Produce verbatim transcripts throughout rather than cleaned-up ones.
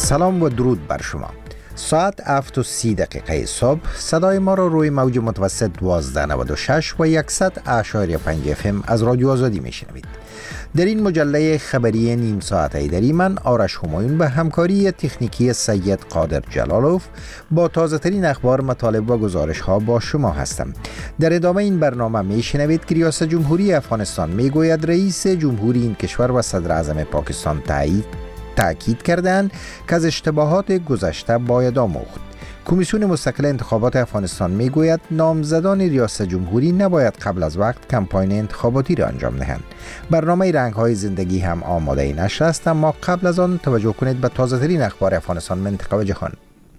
سلام و درود بر شما. ساعت هفت و سی دقیقه صبح صدای ما را روی موج متوسط دوازده نود و شش و صد اشاری پنج اف ام از رادیو آزادی میشنوید. در این مجله خبری نیم ساعت ایدری من آرش همایون به همکاری تکنیکی سید قادر جلالوف با تازه ترین اخبار، مطالب و گزارش ها با شما هستم. در ادامه این برنامه میشنوید که ریاست جمهوری افغانستان میگوید رئیس جمهوری این کشور و صدر اعظم پاکستان تایید تأکید کردند که از اشتباهات گذشته باید آموخت. کمیسیون مستقل انتخابات افغانستان میگوید نامزدان ریاست جمهوری نباید قبل از وقت کمپاین انتخاباتی را انجام دهند. برنامه رنگ‌های زندگی هم آماده نشر است، اما قبل از آن توجه کنید به تازه ترین اخبار افغانستان، منطقه و جهان.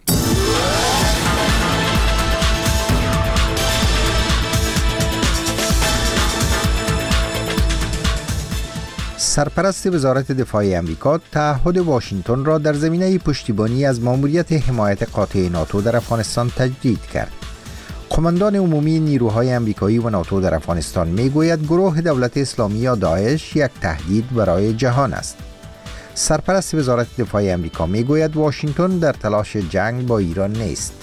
سرپرست وزارت دفاع امریکا تعهد واشنگتن را در زمینه پشتیبانی از ماموریت حمایت قاطع ناتو در افغانستان تجدید کرد. قماندان عمومی نیروهای امریکایی و ناتو در افغانستان میگوید گروه دولت اسلامی یا داعش یک تهدید برای جهان است. سرپرست وزارت دفاع امریکا میگوید واشنگتن در تلاش جنگ با ایران نیست.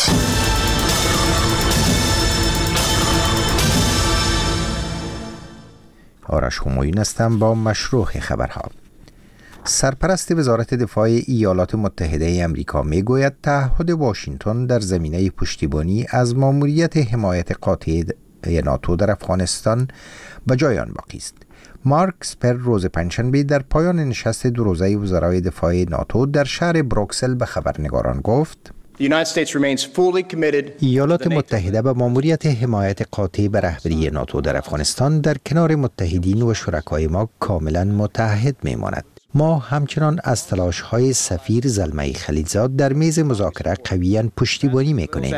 آرش همایون هستم با مشروع خبرها. سرپرست وزارت دفاع ایالات متحده امریکا میگوید تعهد واشنگتن در زمینه پشتیبانی از ماموریت حمایت قاطع ناتو در افغانستان به جای آن باقی است. مارک اسپر روز پنجشنبه در پایان نشست دو روزه وزرای دفاع ناتو در شهر بروکسل به خبرنگاران گفت: ایالات متحده به ماموریت حمایت قاطع به رهبری ناتو در افغانستان در کنار متحدین و شرکای ما کاملا متحد میماند. ما همچنان از تلاش‌های سفیر زلمه خلیلزاد در میز مذاکره قویاً پشتیبانی میکنیم.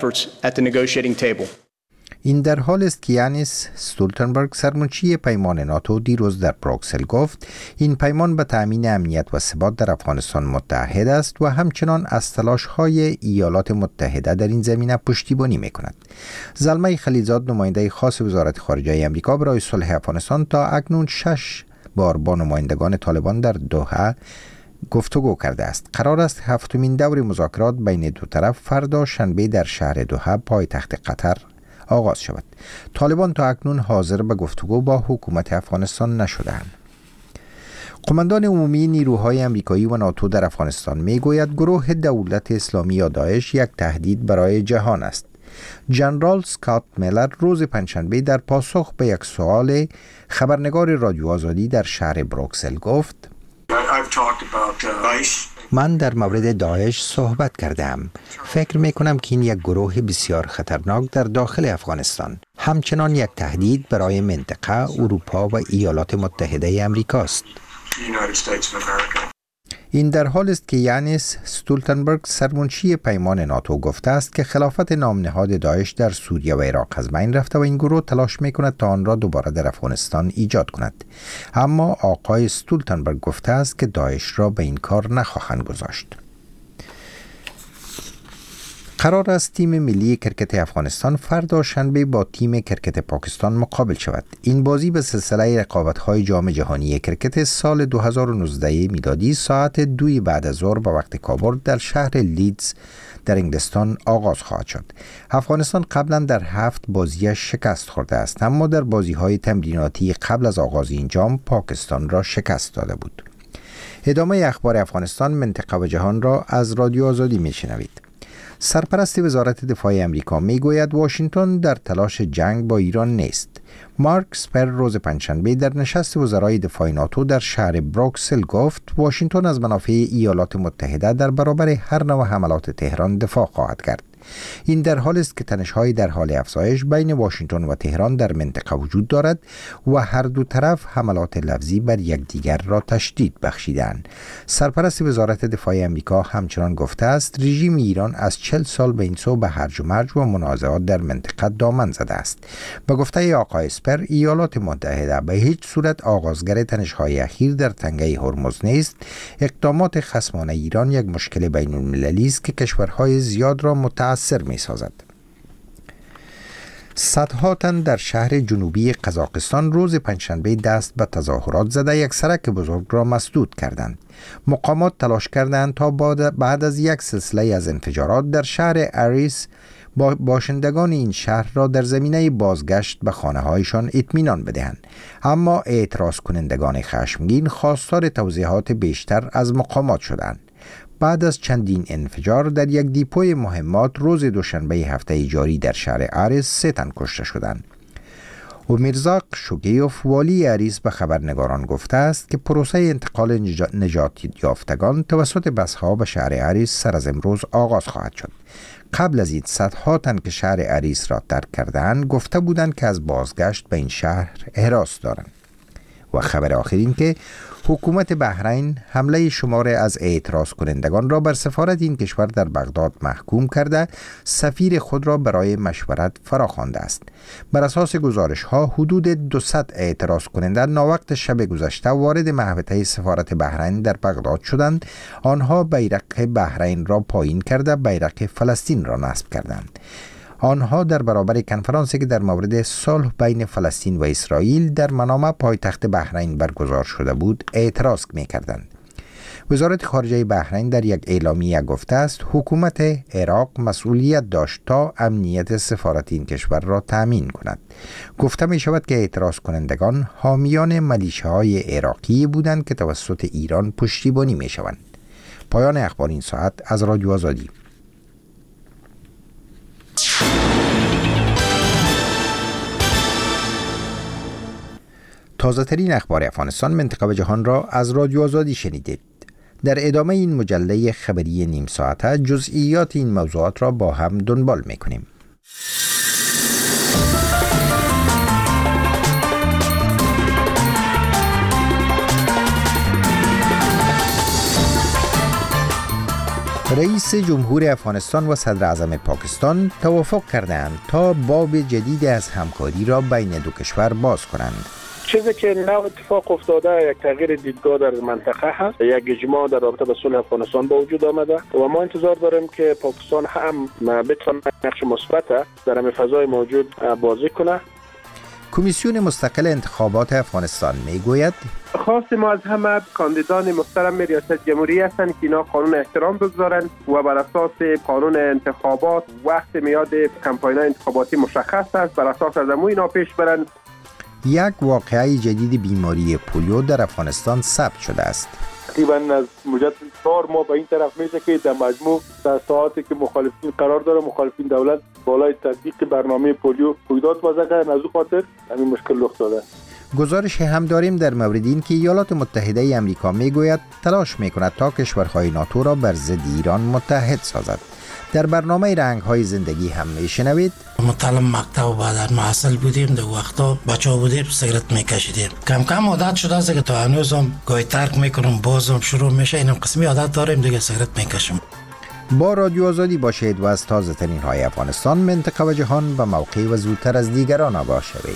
این در حال است که یانس استولتنبرگ، سرمنشی پیمان ناتو، دیروز در بروکسل گفت این پیمان به تأمین امنیت و ثبات در افغانستان متحد است و همچنان از تلاش‌های ایالات متحده در این زمینه پشتیبانی میکند. زلمه خلیلزاد، نماینده خاص وزارت خارجه آمریکا برای صلح افغانستان، تا اکنون شش بار با نمایندگان طالبان در دوحه گفتگو کرده است. قرار است هفتمین دور مذاکرات بین دو طرف فردا شنبه در شهر دوحه، پایتخت قطر، آغاز شود. طالبان تا اکنون حاضر به گفتگو با حکومت افغانستان نشده‌اند. قماندان عمومی نیروهای امریکایی و ناتو در افغانستان میگوید گروه دولت اسلامی یا داعش یک تهدید برای جهان است. جنرال اسکات میلر روز پنجشنبه در پاسخ به یک سوال خبرنگار رادیو آزادی در شهر بروکسل گفت: من در مورد داعش صحبت کردم. فکر می کنم که این یک گروه بسیار خطرناک در داخل افغانستان، همچنان یک تهدید برای منطقه، اروپا و ایالات متحده امریکا است. این در حال است که یانس استولتنبرگ، سرمنشی پیمان ناتو، گفته است که خلافت نامنهاد داعش در سوریه و عراق از بین رفته و این گروه تلاش میکند تا آن را دوباره در افغانستان ایجاد کند. اما آقای استولتنبرگ گفته است که داعش را به این کار نخواهند گذاشت. قرار است تیم ملی کرکت افغانستان فردا شنبه با تیم کرکت پاکستان مقابل شود. این بازی به سلسله رقابت‌های جام جهانی کرکت سال دو هزار و نوزده میلادی ساعت دوی بعد از ظهر به وقت کابل در شهر لیدز در انگلستان آغاز خواهد شد. افغانستان قبلا در هفت بازی شکست خورده است، اما در بازی‌های تمریناتی قبل از آغاز این جام پاکستان را شکست داده بود. ادامه اخبار افغانستان، منطقه و جهان را از رادیو آزادی میشنوید. سرپرست وزارت دفاع امریکا میگوید واشنگتن در تلاش جنگ با ایران نیست. مارک اسپر روز پنجشنبه در نشست وزرای دفاع ناتو در شهر بروکسل گفت واشنگتن از منافع ایالات متحده در برابر هر نوع حملات تهران دفاع خواهد کرد. این در حال است که تنش‌های در حال افزایش بین واشنگتن و تهران در منطقه وجود دارد و هر دو طرف حملات لفظی بر یکدیگر را تشدید بخشیدند. سرپرست وزارت دفاع آمریکا همچنان گفته است رژیم ایران از چهل سال به این سو به هرج و مرج و منازعات در منطقه دامن زده است. به گفته آقای اسپر، ایالات متحده به هیچ صورت آغازگر تنش‌های اخیر در تنگه هرمز نیست. اقدامات خصمانه ایران یک مشکل بین‌المللی است که کشورهای زیاد را متأثر می سازد. صدها تن در شهر جنوبی قزاقستان روز پنجشنبه دست به تظاهرات زده یک سرک بزرگ را مسدود کردند. مقامات تلاش کردند تا بعد از یک سلسله از انفجارات در شهر اریس با باشندگان این شهر را در زمینه بازگشت به خانه هایشان اطمینان بدهند، اما اعتراض کنندگان خشمگین خواستار توضیحات بیشتر از مقامات شدند. بعد از چندین انفجار در یک دیپوی مهمات روز دوشنبه هفته جاری در شهر اریس سه تن کشته شدند. امیرزاق شوگیوف والی اریس به خبرنگاران گفته است که پروسه انتقال نجات یافتگان توسط بس‌ها به شهر اریس سر از امروز آغاز خواهد شد. قبل از این صدها تن که شهر اریس را ترک کردند گفته بودند که از بازگشت به این شهر هراس دارند. و خبر آخر این که حکومت بحرین حمله شمار از اعتراض کنندگان را بر سفارت این کشور در بغداد محکوم کرده سفیر خود را برای مشورت فراخوانده است. بر اساس گزارش ها حدود دویست اعتراض کننده ناوقت شب گذشته وارد محوطه سفارت بحرین در بغداد شدند. آنها بیرق بحرین را پایین کرده بیرق فلسطین را نصب کردند. آنها در برابر کنفرانسی که در مورد صلح بین فلسطین و اسرائیل در منامه پایتخت بحرین برگزار شده بود اعتراض می‌کردند. وزارت خارجه بحرین در یک اعلامیه گفته است حکومت عراق مسئولیت داشت تا امنیت سفارت این کشور را تأمین کند. گفته می شود که اعتراض کنندگان حامیان ملیشه‌های عراقی بودند که توسط ایران پشتیبانی می شوند. پایان اخبار این ساعت از رادیو آزادی. تازه ترین اخبار افغانستان، منطقه و جهان را از رادیو آزادی شنیدید. در ادامه این مجله خبری نیم ساعته جزئیات این موضوعات را با هم دنبال می‌کنیم. رئیس جمهور افغانستان و صدر اعظم پاکستان توافق کردند تا باب جدید از همکاری را بین دو کشور باز کنند. چیزی که نو اتفاق افتاده یک تغییر دیدگاه در منطقه هست، یک اجماع در رابطه با صلح افغانستان به وجود آمده و ما انتظار داریم که پاکستان هم بتونه نقش مثبت در همین فضای موجود بازی کنه. کمیسیون مستقل انتخابات افغانستان میگوید خواست ما از همه کاندیدان محترم ریاست جمهوری هستند که اینا قانون احترام بگذارند و بر اساس قانون انتخابات وقت میاد کمپاین انتخاباتی مشخص است، بر اساس از همون اینا پیش برند. یک واقعه جدید بیماری پولیو در افغانستان ثبت شده است. تقریبا از مدت چهار ماه به این طرف میشه که در مجموع در ساعاتی که مخالفین قرار داره مخالفین دولت بالای تطبیق برنامه پولیو رویداد وضع کردن، از اون خاطر همین مشکل رخ داده. گزارش هم داریم در مورد این که ایالات متحده آمریکا میگوید تلاش میکند تا کشورهای ناتو را بر ضد ایران متحد سازد. در برنامه رنگ‌های زندگی هم میشنوید متعلم مکتب بعد محصل بودیم، در وقتا بچه‌ها بودیم سیگارت میکشیدیم. کم کم عادت شده است که تا هنوزم گاهی ترک میکنم بازم شروع میشه، اینم قسمی عادت داریم دیگه سیگارت میکشیم. با رادیو آزادی باشید و از تازه ترین های افغانستان، منطقه و جهان به موقع و زودتر از دیگران آگاه شوید.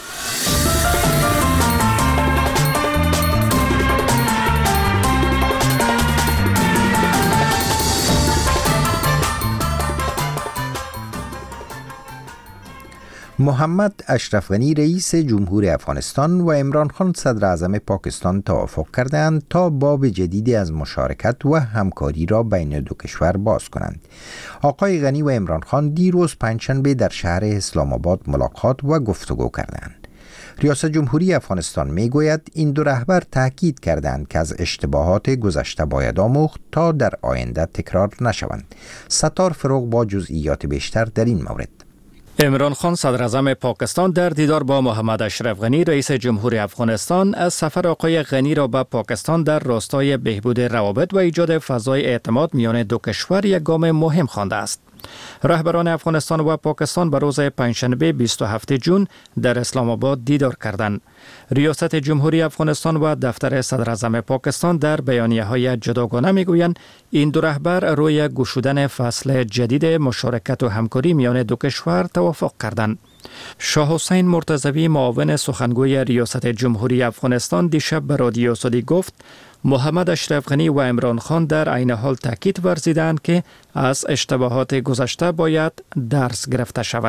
محمد اشرف غنی رئیس جمهور افغانستان و عمران خان صدر اعظم پاکستان توافق کردند تا باب جدیدی از مشارکت و همکاری را بین دو کشور باز کنند. آقای غنی و عمران خان دیروز پنجشنبه در شهر اسلام آباد ملاقات و گفتگو کردند. ریاست جمهوری افغانستان میگوید این دو رهبر تاکید کردند که از اشتباهات گذشته باید آموخت تا در آینده تکرار نشوند. ستار فروغ با جزئیات بیشتر در این مورد. عمران خان صدر اعظم پاکستان در دیدار با محمد اشرف غنی رئیس جمهوری افغانستان از سفر آقای غنی را به پاکستان در راستای بهبود روابط و ایجاد فضای اعتماد میان دو کشور یک گام مهم خوانده است. رهبران افغانستان و پاکستان به روز پنجشنبه بیست و هفتم ژوئن در اسلام آباد دیدار کردند. ریاست جمهوری افغانستان و دفتر صدر اعظم پاکستان در بیانیه‌های جداگانه میگویند این دو رهبر روی گشودن فصل جدید مشارکت و همکاری میان دو کشور توافق کردند. شاه حسین مرتضوی معاون سخنگوی ریاست جمهوری افغانستان دیشب به رادیو آزادی گفت محمد اشرف غنی و عمران خان در عین حال تاکید ورزیدند که از اشتباهات گذشته باید درس گرفته شود.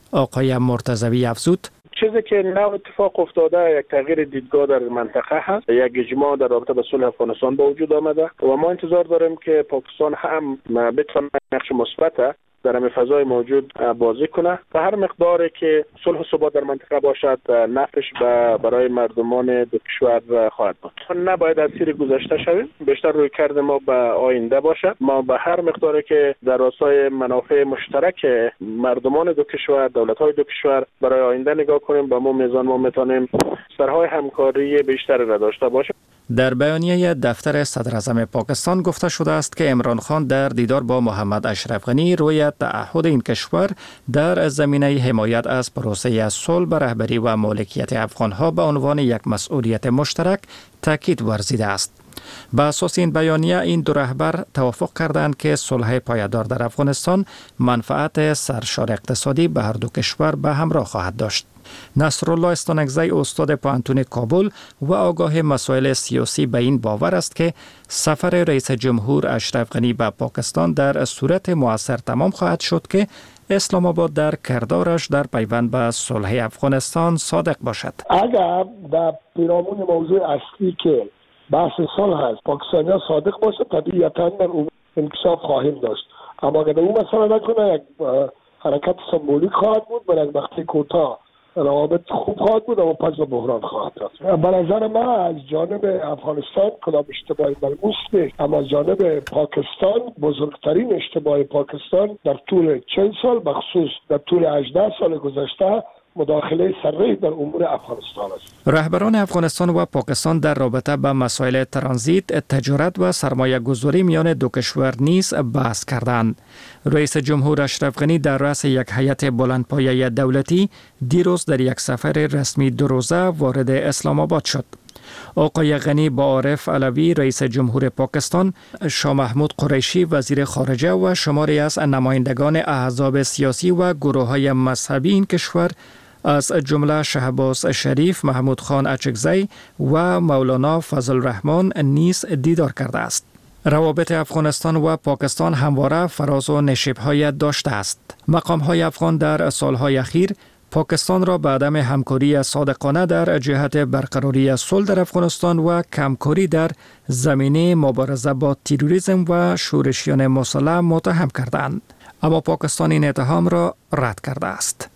آقای مرتضوی افزود چیزی که نو اتفاق افتاده یک تغییر دیدگاه در منطقه هست، یک اجماع در رابطه با صلح افغانستان به وجود آمده و ما انتظار داریم که پاکستان هم بتونه نقش مثبت در همه فضای موجود بازی کنه و هر مقداری که صلح و ثبات در منطقه باشد نفعش برای مردمان دو کشور خواهد بود. نباید از تیر گذشته شویم، بیشتر روی کرد ما به آینده باشد. ما به هر مقداری که در راستای منافع مشترک مردمان دو کشور، دولت‌های دو کشور برای آینده نگاه کنیم، با ما میزان ما میتونیم سرهای همکاری بیشتری را داشته باشیم. در بیانیه دفتر صدر اعظم پاکستان گفته شده است که عمران خان در دیدار با محمد اشرف غنی روی تعهد این کشور در زمینه حمایت از پروسه صلح به رهبری و مالکیت افغانها به عنوان یک مسئولیت مشترک تاکید ورزیده است. به اساس این بیانیه این دو رهبر توافق کردند که صلح پایدار در افغانستان منفعت سرشار اقتصادی به هر دو کشور به همراه خواهد داشت. نصرالله استانکزی استاد پوهنتون کابل و آگاه مسائل سیاسی به این باور است که سفر رئیس جمهور اشرف غنی به پاکستان در صورت مؤثر تمام خواهد شد که اسلام آباد در کردارش در پیوند به صلح افغانستان صادق باشد. اگر در پیرامون موضوع اصلی که بحث صلح هست پاکستانی‌ها صادق باشه، طبیعتاً در اون انکشاف خواهیم داشت، اما اگر اون مسئله نکنه یک حرکت سمبولیک خواهد بود، برای یک وقت کوتاه روابط خوب خواهد بود اما پس به بحران خواهد رفت. به نظر من از جانب افغانستان کدام اشتباهی ملموس نیست، اما از جانب پاکستان بزرگترین اشتباه پاکستان در طول چند سال، بخصوص در طول هجده سال گذشته، مداخله صریح در امور افغانستان است. رهبران افغانستان و پاکستان در رابطه با مسائل ترانزیت، تجارت و سرمایه گذاری میان دو کشور نیز بحث کردند. رئیس جمهور اشرف غنی در رأس یک هیئت بلندپایه دولتی دیروز در یک سفر رسمی دو روزه وارد اسلام آباد شد. آقای غنی با عارف علوی رئیس جمهور پاکستان، شاه محمود قریشی وزیر خارجه و شماری از نمایندگان احزاب سیاسی و گروه‌های مذهبی این کشور از جمله شهباز شریف، محمود خان اچکزی و مولانا فضل الرحمن نیز دیدار کرده است. روابط افغانستان و پاکستان همواره فراز و نشیب‌های داشته است. مقام‌های افغان در سال‌های اخیر پاکستان را به عدم همکاری صادقانه در جهت برقراری صلح در افغانستان و کمکاری در زمینه مبارزه با تروریسم و شورشیان مسلح متهم کردند، اما پاکستان این اتهام را رد کرده است.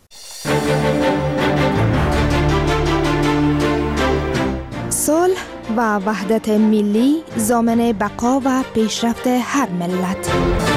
صلح و وحدت ملی ضامن بقا و پیشرفت هر ملت.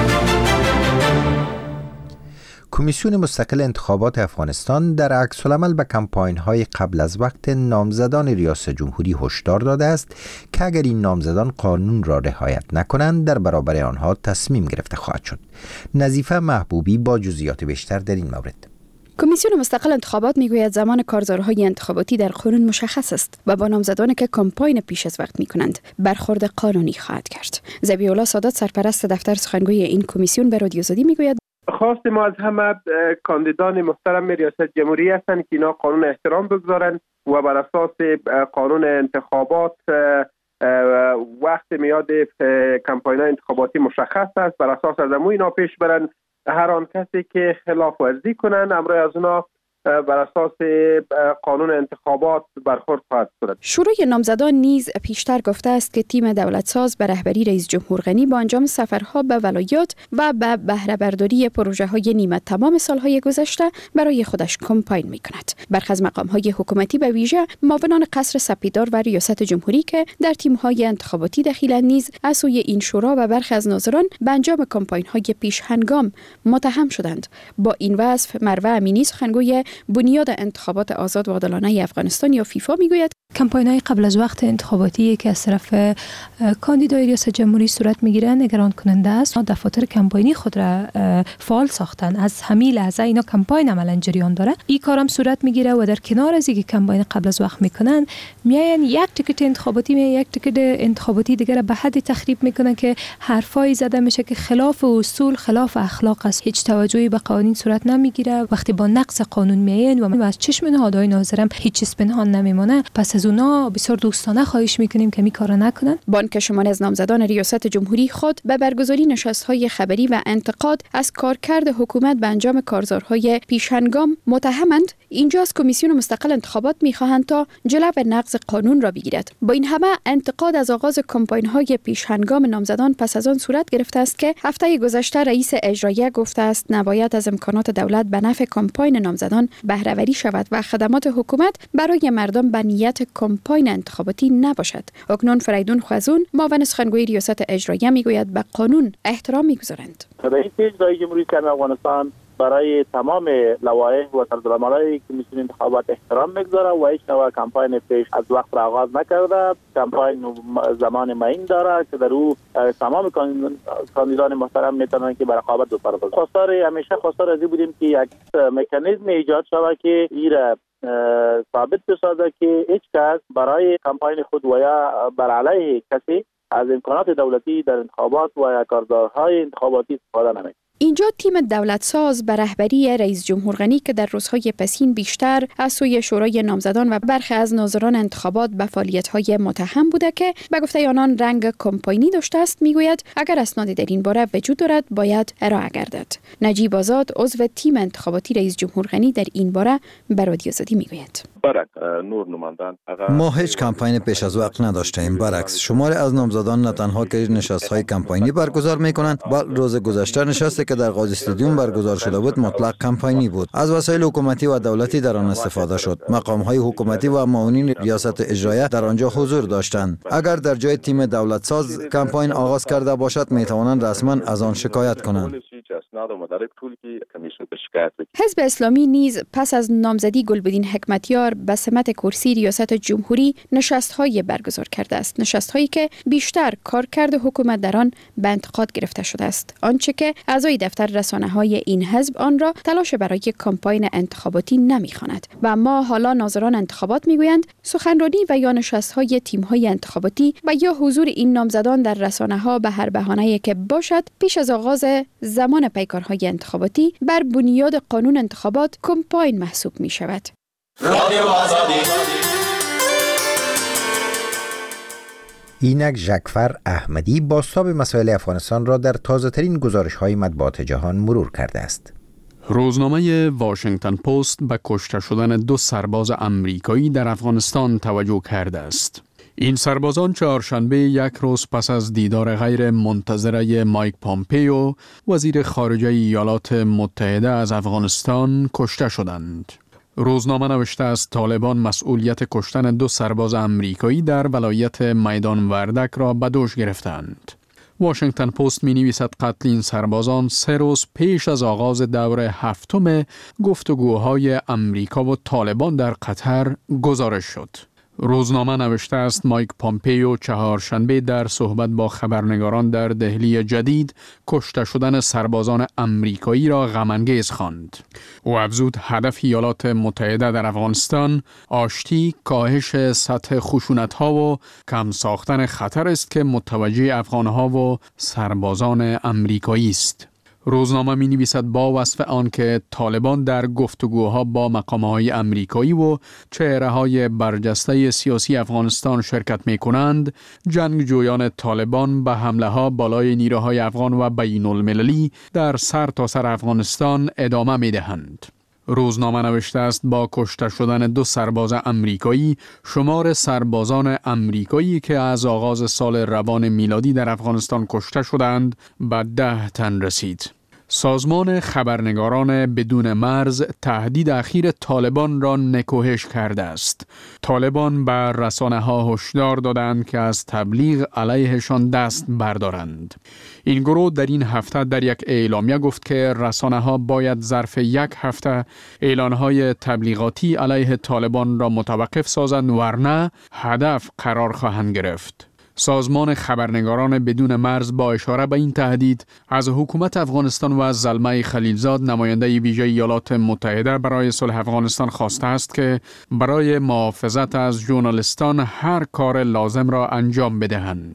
کمیسیون مستقل انتخابات افغانستان در عکس‌العمل به کمپاین‌های قبل از وقت نامزدان ریاست جمهوری هشدار داده است که اگر این نامزدان قانون را رعایت نکنند در برابر آنها تصمیم گرفته خواهد شد. نظیفه محبوبی با جزئیات بیشتر در این مورد. کمیسیون مستقل انتخابات میگوید زمان کارزارهای انتخاباتی در قانون مشخص است و با نامزدانی که کمپاین پیش از وقت میکنند برخورد قانونی خواهد کرد. ذبیح الله سادات سرپرست دفتر سخنگوی این کمیسیون به رادیو آزادی میگوید خواست ما از همه کاندیدان محترم ریاست جمهوری هستند که اینا قانون احترام بگذارند و بر اساس قانون انتخابات وقت میاد کمپاین انتخاباتی مشخص است، بر اساس از امو اینا پیش برند. هر آن کسی که خلاف ورزی کنند امروز از اونا بر اساس قانون انتخابات برخورد خواهد شد. شورای نامزدان نیز پیشتر گفته است که تیم دولتساز به رهبری رئیس جمهور غنی با انجام سفرها به ولایات و به بهره برداری پروژه های نیمه تمام سالهای گذشته برای خودش کمپاین می کند. برخی از مقام های حکومتی به ویژه معاونان قصر سپیدار و ریاست جمهوری که در تیم های انتخاباتی دخیلند نیز از سوی این شورا و برخی از ناظران به انجام کمپاین های پیش هنگام متهم شدند. با این وصف مروه امینی سخنگوی بنیاد انتخابات آزاد و عادلانه افغانستان یا فیفا میگوید کمپاین‌های قبل از وقت انتخاباتی که از طرف کاندیدای ریاست جمهوری صورت میگیره نگران کننده است. دفاتر کمپاینی خود را فعال ساختن، از همین لحظه اینا کمپاین عملاً جریان داره. این کارم صورت میگیره و در کنار از اینکه کمپاین قبل از وقت میکنن میاین یک تیکت انتخاباتی می یک تیکت انتخاباتی دیگه به حد تخریب میکنن که حرفایی زده میشه که خلاف اصول، خلاف اخلاق است. هیچ توجهی به قوانین صورت نمیگیره. وقتی با نقض قانون میاین و از چشم نهادهای ناظرم هیچ چیز پنهان نمیمونه، پس از اونا بسیار دوستانه خواهش میکنیم که می کار نکنن. بانک شمال از نامزدان ریاست جمهوری خود به برگزاری نشست‌های خبری و انتقاد از کارکرد حکومت به انجام کارزارهای پیشهنگام متهمند. اینجا از کمیسیون مستقل انتخابات می‌خواهند تا جلو نقض قانون را بگیرد. با این همه انتقاد از آغاز کمپاین‌های پیشهنگام نامزدان پس از آن صورت گرفته است که هفته گذشته رئیس اجراییه گفته است نباید از امکانات دولت به نفع کمپاین نامزدان بهره‌وری شود و خدمات حکومت برای مردم به نیت کمپاین انتخاباتی نباشد. اکنون فریدون خوازون معاون سخنگوی ریاست اجراییه میگوید به قانون احترام میگذارند. رئیس اجرایی جمهوری اسلامی افغانستان برای تمام لوایح و طرزالعمل‌های کمیسیون انتخابات احترام میگذاره و هیچ نوع کمپاین پیش از وقت را آغاز نکرده. کمپاین زمان معین داره که در او تمام کاندیدان محترم میتونن که بر رقابت بپردازند. خواستار همیشه خواستار از این بودیم که یک مکانیزم ایجاد شود که ایره ثابت بسازه که هیچ کس برای کمپاین خود و یا بر علیه کسی از امکانات دولتی در انتخابات و یا کارزارهای انتخاباتی استفاده نمی‌کند. اینجا تیم دولت ساز به رهبری رئیس جمهور غنی که در روزهای پسین بیشتر از سوی شورای نامزدان و برخی از ناظران انتخابات به فعالیت‌های متهم بوده که به گفته آنان رنگ کمپاینی داشته است میگوید اگر اسنادی در این باره وجود دارد باید ارائه گردد. نجیب آزاد عضو تیم انتخاباتی رئیس جمهور غنی در این باره به رادیو آزادی میگوید ما هیچ کمپاین پیش از وقت نداشتیم. برعکس شماری از نامزدان نه تنها که نشست‌های کمپاینی برگزار می‌کنند بلکه روز گذشته نشستی که در قاضی استادیوم برگزار شده بود مطلق کمپاینی بود. از وسایل حکومتی و دولتی در آن استفاده شد. مقام‌های حکومتی و معاونین ریاست اجراییه در آنجا حضور داشتند. اگر در جای تیم دولت ساز کمپاین آغاز کرده باشد می‌توانند رسما از آن شکایت کنند. حزب اسلامی نیز پس از نامزدی گلبدین حکمتیار به سمت کرسی ریاست جمهوری نشست‌های برگزار کرده است. نشست‌هایی که بیشتر کارکرد حکومت در آن به انتقاد گرفته شده است. آنچه که اعضای دفتر رسانه‌های این حزب آن را تلاش برای کمپاین انتخاباتی نمی‌خواند و اما حالا ناظران انتخابات می‌گویند سخنرانی و یا نشست‌های تیم‌های انتخاباتی و یا حضور این نامزدان در رسانه‌ها به هر بهانه‌ای که باشد پیش از آغاز زمان پیکارهای انتخاباتی بر بنیاد قانون انتخابات کمپاین محسوب می‌شود. اینک ژکفر احمدی بازتاب مسائل افغانستان را در تازه‌ترین گزارش‌های مطبوعات جهان مرور کرده است. روزنامه واشنگتن پست به کشته شدن دو سرباز امریکایی در افغانستان توجه کرده است. این سربازان چهارشنبه یک روز پس از دیدار غیر منتظره مایک پامپیو وزیر خارجه ایالات متحده از افغانستان کشته شدند. روزنامه نوشته است طالبان مسئولیت کشتن دو سرباز امریکایی در ولایت میدان وردک را به دوش گرفتند. واشنگتن پست می نویسد قتل این سربازان سه روز پیش از آغاز دور هفتم گفتگوهای امریکا و طالبان در قطر گزارش شد. روزنامه نوشته است مایک پامپیو چهارشنبه در صحبت با خبرنگاران در دهلی جدید کشته شدن سربازان امریکایی را غم‌انگیز خواند. او افزود هدف ایالات متحده در افغانستان آشتی، کاهش سطح خشونت‌ها و کم ساختن خطر است که متوجه افغان‌ها و سربازان امریکایی است. روزنامه می نویسد با وصف آن که طالبان در گفتگوها با مقام‌های امریکایی و چهره‌های برجسته سیاسی افغانستان شرکت می کنند، جنگجویان طالبان به حمله‌ها بالای نیروهای افغان و بین المللی در سر تا سر افغانستان ادامه می دهند. روزنامه نوشته است با کشته شدن دو سرباز امریکایی شمار سربازان امریکایی که از آغاز سال روان میلادی در افغانستان کشته شدند به ده تن رسید. سازمان خبرنگاران بدون مرز تهدید اخیر طالبان را نکوهش کرده است. طالبان به رسانه‌ها هشدار دادند که از تبلیغ علیهشان دست بردارند. این گروه در این هفته در یک اعلامیه گفت که رسانه‌ها باید ظرف یک هفته اعلان‌های تبلیغاتی علیه طالبان را متوقف سازند ورنه هدف قرار خواهند گرفت. سازمان خبرنگاران بدون مرز با اشاره به این تهدید از حکومت افغانستان و از زلمه خلیلزاد نماینده ویژه ایالات متحده برای صلح افغانستان خواسته است که برای محافظت از ژورنالیستان هر کار لازم را انجام بدهند.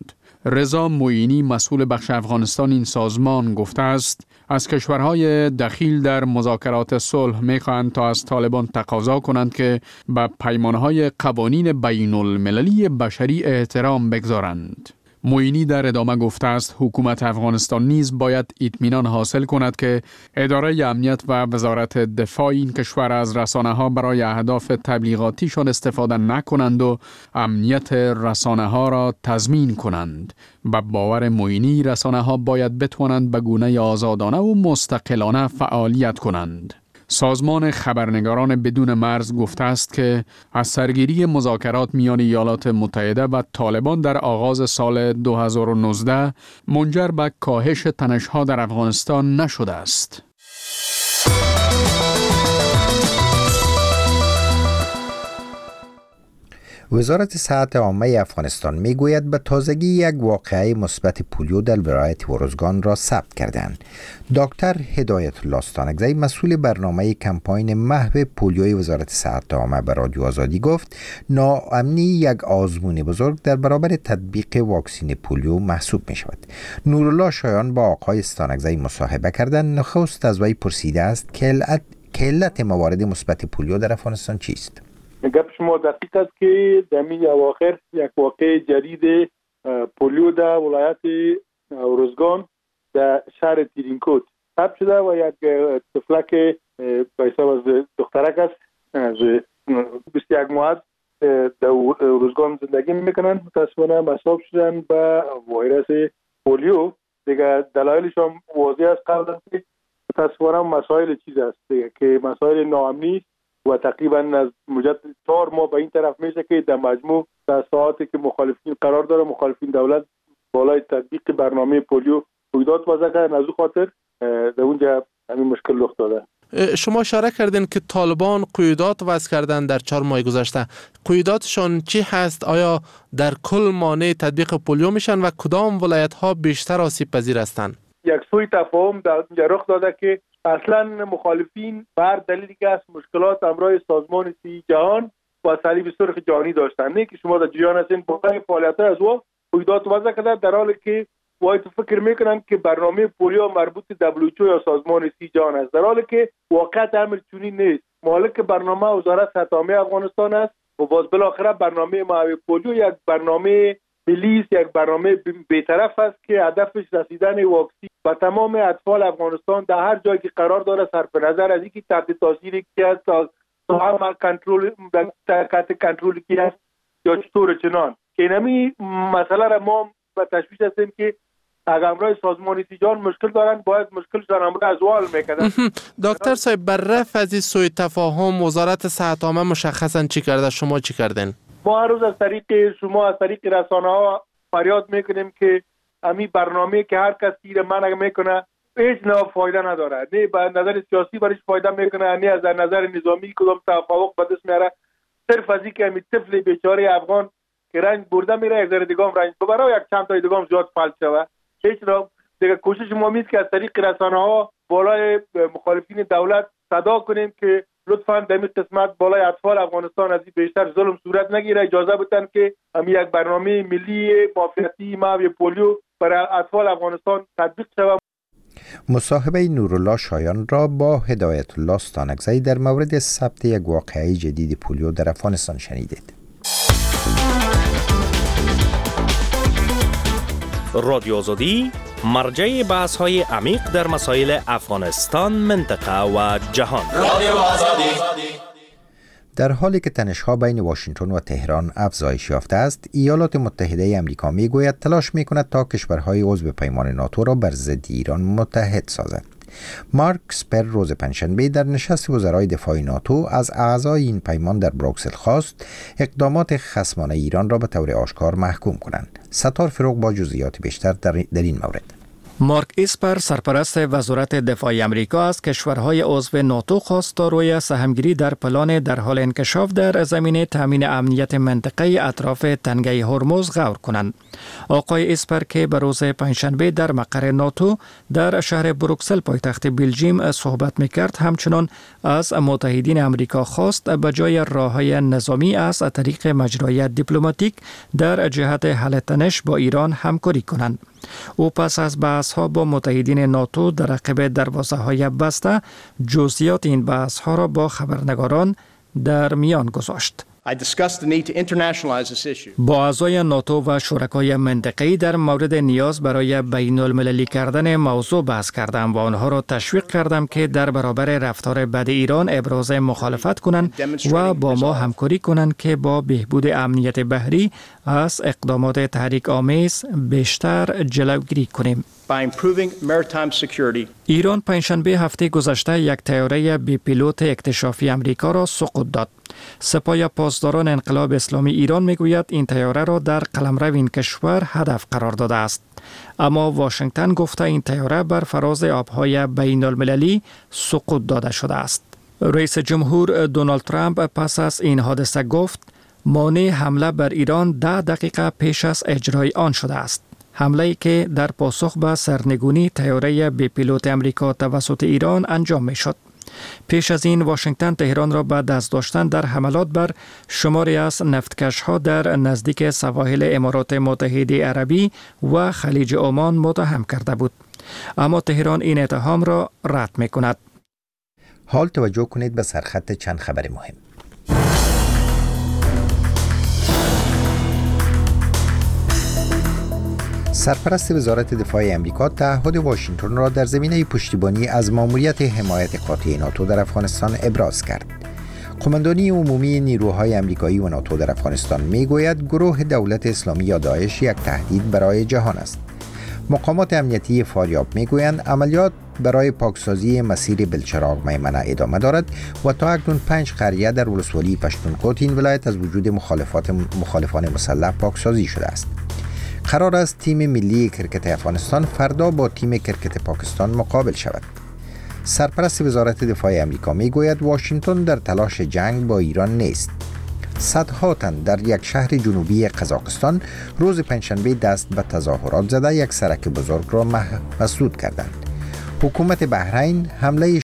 رضا معینی مسئول بخش افغانستان این سازمان گفته است از کشورهای دخیل در مذاکرات صلح می‌خواهند تا از طالبان تقاضا کنند که به پیمانهای قوانین بین المللی بشری احترام بگذارند. معینی در ادامه گفته است حکومت افغانستان نیز باید اطمینان حاصل کند که اداره امنیت و وزارت دفاع این کشور از رسانه‌ها برای اهداف تبلیغاتیشان استفاده نکنند و امنیت رسانه‌ها را تضمین کنند. به باور معینی رسانه‌ها باید بتوانند به گونه آزادانه و مستقلانه فعالیت کنند. سازمان خبرنگاران بدون مرز گفته است که از سرگیری مذاکرات میان ایالات متحده و طالبان در آغاز سال دو هزار و نوزده منجر به کاهش تنش‌ها در افغانستان نشده است. وزارت صحت عامه افغانستان میگوید به تازگی یک واقعه مثبت پولیو در ولایت ارزگان را ثبت کردند. دکتر هدایت الله استانکزی مسئول برنامه کمپاین محو پولیوی وزارت صحت عامه به رادیو آزادی گفت ناامنی یک آزمون بزرگ در برابر تطبیق واکسین پولیو محسوب می شود. نورالله شایان با آقای استانکزی مصاحبه کردند. نخست از وی پرسیده است که علت, که علت موارد مثبت پولیو در افغانستان چیست؟ گپ شما دقیق است که در این اواخر یک واقع جدید پولیو در ولایت ارزگان در شهر تیرینکوت ثبت شده و یک طفلک به حساب از دخترک است از بیست و یک ماه در ارزگان زندگی میکنن. متاسفانه مصاب شدن به ویروس پولیو. دیگه دلایلش هم واضح است. قبل از متاسفانه مسائل چیز است دیگه که مسائل ناامنی و تقریبا از مدت چهار ماه به این طرف میشه که در مجموع در ساعاتی که مخالفین قرار داره مخالفین دولت بالای تطبیق برنامه پولیو رویداد وضع کردن. از او خاطر در اونجا همین مشکل رخ داده. شما اشاره کردین که طالبان قیودات وضع کردن در چهار ماه گذشته. قیوداتشان چی هست؟ آیا در کل مانع تطبیق پولیو میشن و کدام ولایت ها بیشتر آسیب پذیر هستند؟ یک سوی تفاهم در رخ داده که اصلا مخالفین بر دلیلی که از مشکلات امرای سازمان صحت جهان و صلیب سرخ جهانی داشتن، نه که شما در جریان هستین برای فعالیت‌های از او قیودات وضع کردن، در حالی که وایت فکر میکنن که برنامه پولیو مربوط دبلیو اچ او یا سازمان صحت جهان است، در حالی که واقعیت امر چنین نیست. مالک برنامه وزارت صحت عامه افغانستان است و باز بالاخره برنامه محو پولیو یک برنامه ملی است، یک برنامه بی‌طرف است که هدفش رسیدن واکسن به تمام اطفال افغانستان در هر جایی که قرار داره، صرف نظر از اینکه تحت تاثیر کی است تا هم کنترل تحت کنترل کی است یا چطور چنان که اینمی مسئله را ما به تشویش هستیم که اگر امرای سازمان تیجان مشکل دارن باید مشکلشان امرای از وال میکنن. دکتر صاحب بر رفع از این سوء تفاهم وزارت صحت عامه مشخصا چی کرده؟ شما چی کردین؟ ما هر روز از طریق شما از طریق رسانه ها فریاد میکنیم که امی برنامه که هر کس تیر منع میکنه هیچ نوع فایده نداره، نه به نظر سیاسی برش فایده میکنه، نه از نظر نظامی کدام توافق به دست میاره. صرف از اینکه امی طفل بیچاره افغان که رنج برده میره یک ذره دیگه هم رنج ببره و یک چند تا دیگه هم زیاد فلج شوه. هیچ نوع دیگه کوشش ما میست که از طریق رسانه ها بالای مخالفین دولت صدا کنیم که لطفاً در این قسمت بالای اطفال افغانستان از این بیشتر ظلم صورت نگیره، اجازه بدن که هم یک برنامه ملی معافیتی محو پولیو برای اطفال افغانستان تطبیق شود. مصاحبه نورالله شایان را با هدایت الله استانکزی در مورد ثبت یک واقعه جدید پولیو در افغانستان شنیدید. رادیو آزادی مرجع بحث های عمیق در مسائل افغانستان، منطقه و جهان. رادیو آزادی. در حالی که تنش‌ها بین واشنگتن و تهران افزایش یافته است، ایالات متحده آمریکا میگوید تلاش میکند تا کشورهای عضو پیمان ناتو را بر ضد ایران متحد سازد. مارک اسپر روز پنجشنبه در نشست وزرای دفاع ناتو از اعضای این پیمان در بروکسل خواست اقدامات خصمانه ایران را به طور آشکار محکوم کنند. ستار فروغ با جزئیات بیشتر در, در این مورد. مارک اسپر سرپرست وزارت دفاع امریکا از کشورهای عضو ناتو خواست تا روی سهمگیری در پلان در حال انکشاف در زمینه تامین امنیت منطقه اطراف تنگه هرمز غور کنند. آقای اسپر که به روز پنجشنبه در مقر ناتو در شهر بروکسل پایتخت بلژیم صحبت میکرد، همچنان از متحدین امریکا خواست به جای راههای نظامی از طریق مجرای دیپلماتیک در جهت حل تنش با ایران همکاری کنند. او پس از بحث ها با متحدین ناتو در عقب دروازه های بسته جزئیات این بحث ها را با خبرنگاران در میان گذاشت. با اعضای ناتو و شرکای منطقه‌ای در مورد نیاز برای بین المللی کردن موضوع بحث کردم و آنها را تشویق کردم که در برابر رفتار بد ایران ابراز مخالفت کنند و با ما همکاری کنند که با بهبود امنیت بحری از اقدامات تحریک آمیز بیشتر جلوگیری کنیم. ایران پنجشنبه هفته گذشته یک طیاره بی پیلوت اکتشافی امریکا را سقوط داد. سپاه پاسداران انقلاب اسلامی ایران میگوید این طیاره را در قلمرو این کشور هدف قرار داده است. اما واشنگتن گفته این طیاره بر فراز آبهای بین المللی سقوط داده شده است. رئیس جمهور دونالد ترامپ پس از این حادثه گفت مانع حمله بر ایران ده دقیقه پیش از اجرای آن شده است. حمله‌ای که در پاسخ به سرنگونی طیاره بی پیلوت امریکا توسط ایران انجام می‌شد. پیش از این واشنگتن تهران را به دست داشتن در حملات بر شماری از نفتکش‌ها در نزدیک سواحل امارات متحده عربی و خلیج عمان متهم کرده بود. اما تهران این اتهام را رد می‌کند. حال توجه کنید به سرخط چند خبر مهم. سرپرست وزارت دفاع امریکا تعهد واشنگتن را در زمینه پشتیبانی از ماموریت حمایت قاطع ناتو در افغانستان ابراز کرد. قماندانی عمومی نیروهای امریکایی و ناتو در افغانستان میگوید گروه دولت اسلامی یا داعش یک تهدید برای جهان است. مقامات امنیتی فاریاب میگویند عملیات برای پاکسازی مسیر بلچراغ میمنه ادامه دارد و تا اکنون پنج قریه در ولسوالی پشتونکوت این ولایت از وجود مخالفات مخالفان مسلح پاکسازی شده است. قرار است تیم ملی کرکت افغانستان فردا با تیم کرکت پاکستان مقابل شود. سرپرست وزارت دفاع امریکا میگوید واشنگتن در تلاش جنگ با ایران نیست. صدها تن در یک شهر جنوبی قزاقستان روز پنجشنبه دست به تظاهرات زده یک سرک بزرگ را مسدود کردند. حکومت بحرین حمله